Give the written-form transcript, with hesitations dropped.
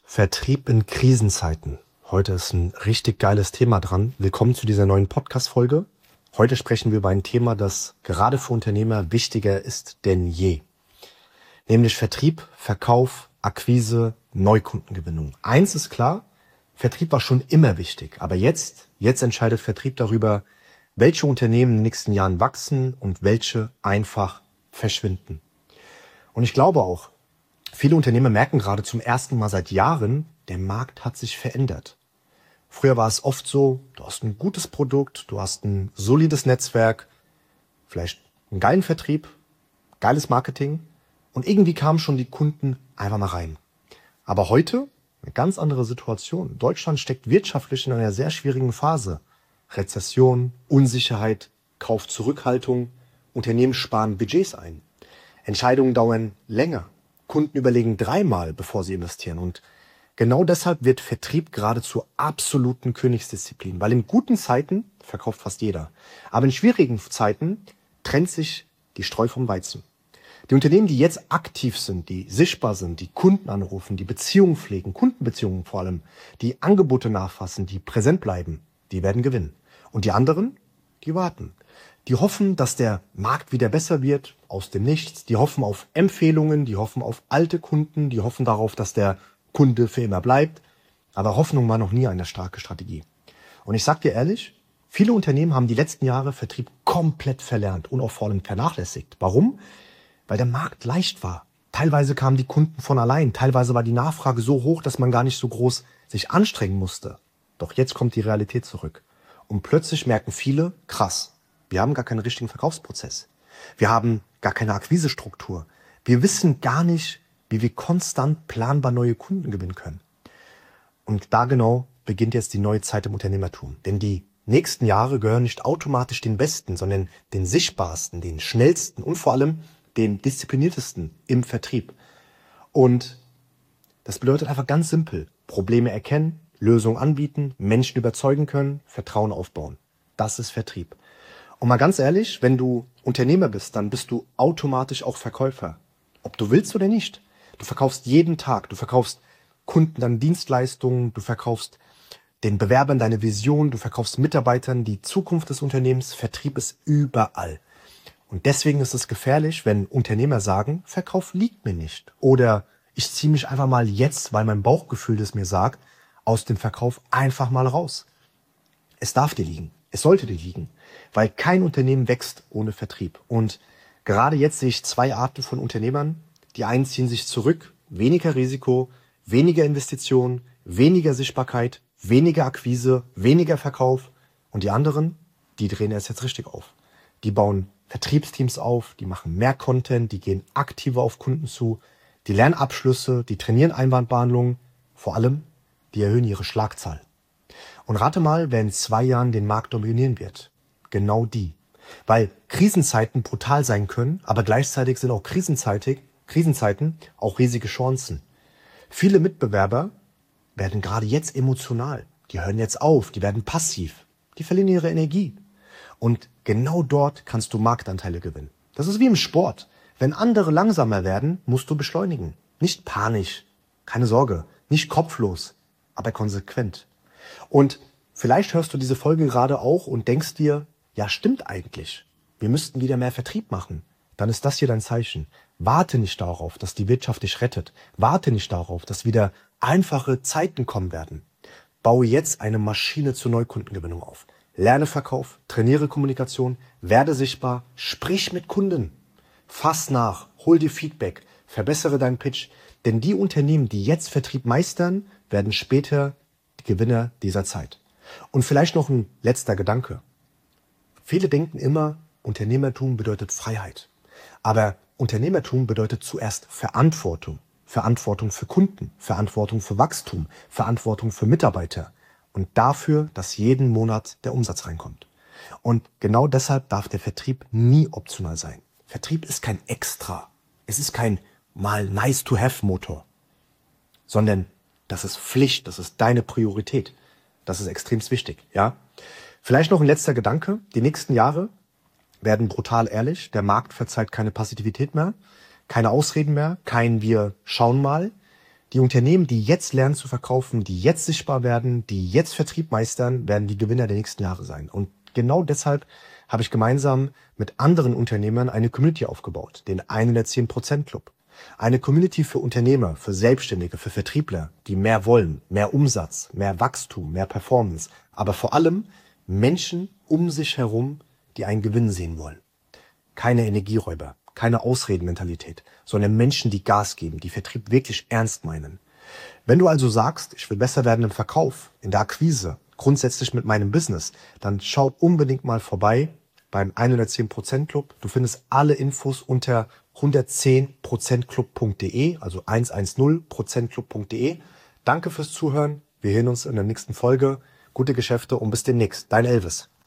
Vertrieb in Krisenzeiten. Heute ist ein richtig geiles Thema dran. Willkommen zu dieser neuen Podcast-Folge. Heute sprechen wir über ein Thema, das gerade für Unternehmer wichtiger ist denn je. Nämlich Vertrieb, Verkauf, Akquise, Neukundengewinnung. Eins ist klar, Vertrieb war schon immer wichtig. Aber jetzt entscheidet Vertrieb darüber, welche Unternehmen in den nächsten Jahren wachsen und welche einfach verschwinden. Und ich glaube auch, viele Unternehmer merken gerade zum ersten Mal seit Jahren, der Markt hat sich verändert. Früher war es oft so, du hast ein gutes Produkt, du hast ein solides Netzwerk, vielleicht einen geilen Vertrieb, geiles Marketing und irgendwie kamen schon die Kunden einfach mal rein. Aber heute eine ganz andere Situation. Deutschland steckt wirtschaftlich in einer sehr schwierigen Phase. Rezession, Unsicherheit, Kaufzurückhaltung, Unternehmen sparen Budgets ein. Entscheidungen dauern länger. Kunden überlegen dreimal, bevor sie investieren. Und genau deshalb wird Vertrieb gerade zur absoluten Königsdisziplin. Weil in guten Zeiten verkauft fast jeder. Aber in schwierigen Zeiten trennt sich die Spreu vom Weizen. Die Unternehmen, die jetzt aktiv sind, die sichtbar sind, die Kunden anrufen, die Beziehungen pflegen, Kundenbeziehungen vor allem, die Angebote nachfassen, die präsent bleiben, die werden gewinnen. Und die anderen, die warten. Die hoffen, dass der Markt wieder besser wird, aus dem Nichts. Die hoffen auf Empfehlungen, die hoffen auf alte Kunden, die hoffen darauf, dass der Kunde für immer bleibt. Aber Hoffnung war noch nie eine starke Strategie. Und ich sag dir ehrlich, viele Unternehmen haben die letzten Jahre Vertrieb komplett verlernt und auch vor allem vernachlässigt. Warum? Weil der Markt leicht war. Teilweise kamen die Kunden von allein. Teilweise war die Nachfrage so hoch, dass man gar nicht so groß sich anstrengen musste. Doch jetzt kommt die Realität zurück. Und plötzlich merken viele, krass, wir haben gar keinen richtigen Verkaufsprozess. Wir haben gar keine Akquisestruktur. Wir wissen gar nicht, wie wir konstant planbar neue Kunden gewinnen können. Und da genau beginnt jetzt die neue Zeit im Unternehmertum. Denn die nächsten Jahre gehören nicht automatisch den Besten, sondern den sichtbarsten, den schnellsten und vor allem den diszipliniertesten im Vertrieb. Und das bedeutet einfach ganz simpel: Probleme erkennen, Lösungen anbieten, Menschen überzeugen können, Vertrauen aufbauen. Das ist Vertrieb. Und mal ganz ehrlich, wenn du Unternehmer bist, dann bist du automatisch auch Verkäufer. Ob du willst oder nicht. Du verkaufst jeden Tag. Du verkaufst Kunden deine Dienstleistungen. Du verkaufst den Bewerbern deine Vision. Du verkaufst Mitarbeitern die Zukunft des Unternehmens. Vertrieb ist überall. Und deswegen ist es gefährlich, wenn Unternehmer sagen, Verkauf liegt mir nicht. Oder ich ziehe mich einfach mal jetzt, weil mein Bauchgefühl das mir sagt, aus dem Verkauf einfach mal raus. Es darf dir liegen. Es sollte dir liegen. Weil kein Unternehmen wächst ohne Vertrieb. Und gerade jetzt sehe ich zwei Arten von Unternehmern. Die einen ziehen sich zurück, weniger Risiko, weniger Investitionen, weniger Sichtbarkeit, weniger Akquise, weniger Verkauf. Und die anderen, die drehen erst jetzt richtig auf. Die bauen Vertriebsteams auf, die machen mehr Content, die gehen aktiver auf Kunden zu, die lernen Abschlüsse, die trainieren Einwandbehandlungen. Vor allem, die erhöhen ihre Schlagzahl. Und rate mal, wer in 2 Jahren den Markt dominieren wird. Genau die. Weil Krisenzeiten brutal sein können, aber gleichzeitig sind auch Krisenzeiten auch riesige Chancen. Viele Mitbewerber werden gerade jetzt emotional. Die hören jetzt auf, die werden passiv. Die verlieren ihre Energie. Und genau dort kannst du Marktanteile gewinnen. Das ist wie im Sport. Wenn andere langsamer werden, musst du beschleunigen. Nicht panisch, keine Sorge, nicht kopflos, aber konsequent. Und vielleicht hörst du diese Folge gerade auch und denkst dir, ja, stimmt eigentlich. Wir müssten wieder mehr Vertrieb machen. Dann ist das hier dein Zeichen. Warte nicht darauf, dass die Wirtschaft dich rettet. Warte nicht darauf, dass wieder einfache Zeiten kommen werden. Baue jetzt eine Maschine zur Neukundengewinnung auf. Lerne Verkauf, trainiere Kommunikation, werde sichtbar, sprich mit Kunden. Fass nach, hol dir Feedback, verbessere deinen Pitch. Denn die Unternehmen, die jetzt Vertrieb meistern, werden später die Gewinner dieser Zeit. Und vielleicht noch ein letzter Gedanke. Viele denken immer, Unternehmertum bedeutet Freiheit. Aber Unternehmertum bedeutet zuerst Verantwortung. Verantwortung für Kunden, Verantwortung für Wachstum, Verantwortung für Mitarbeiter. Und dafür, dass jeden Monat der Umsatz reinkommt. Und genau deshalb darf der Vertrieb nie optional sein. Vertrieb ist kein Extra. Es ist kein mal Nice-to-have-Motor. Sondern das ist Pflicht, das ist deine Priorität. Das ist extrem wichtig, ja. Vielleicht noch ein letzter Gedanke. Die nächsten Jahre werden brutal ehrlich. Der Markt verzeiht keine Passivität mehr, keine Ausreden mehr, kein wir schauen mal. Die Unternehmen, die jetzt lernen zu verkaufen, die jetzt sichtbar werden, die jetzt Vertrieb meistern, werden die Gewinner der nächsten Jahre sein. Und genau deshalb habe ich gemeinsam mit anderen Unternehmern eine Community aufgebaut, den 110% Club. Eine Community für Unternehmer, für Selbstständige, für Vertriebler, die mehr wollen, mehr Umsatz, mehr Wachstum, mehr Performance, aber vor allem Menschen um sich herum, die einen Gewinn sehen wollen. Keine Energieräuber, keine Ausredenmentalität, sondern Menschen, die Gas geben, die Vertrieb wirklich ernst meinen. Wenn du also sagst, ich will besser werden im Verkauf, in der Akquise, grundsätzlich mit meinem Business, dann schau unbedingt mal vorbei beim 110% Club. Du findest alle Infos unter 110%club.de, also 110%club.de. Danke fürs Zuhören. Wir hören uns in der nächsten Folge. Gute Geschäfte und bis demnächst. Dein Elvis.